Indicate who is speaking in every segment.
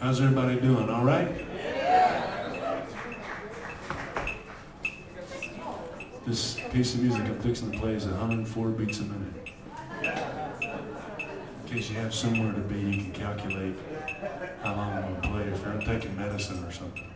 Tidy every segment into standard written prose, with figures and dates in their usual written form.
Speaker 1: How's everybody doing? All right? This piece of music I'm fixing to play is 104 beats a minute. In case you have somewhere to be, you can calculate how long I'm going to play if you're not taking medicine or something.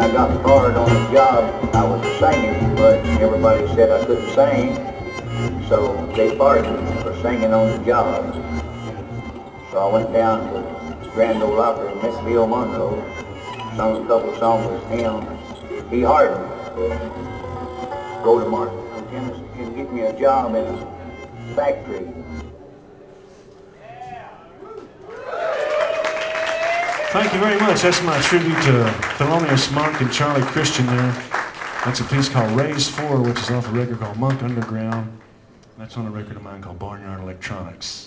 Speaker 2: I got fired on the job. I was singing, but everybody said I couldn't sing, so they fired me for singing on the job. So I went down to Grand Ole Opry and met Bill Monroe, sung a couple songs with him. He hired me. Go to Marshall, Tennessee, and get me a job in a factory.
Speaker 1: Thank you very much. That's my tribute to Thelonious Monk and Charlie Christian there. That's a piece called Raised 4, which is off a record called Monk Underground. That's on a record of mine called Barnyard Electronics.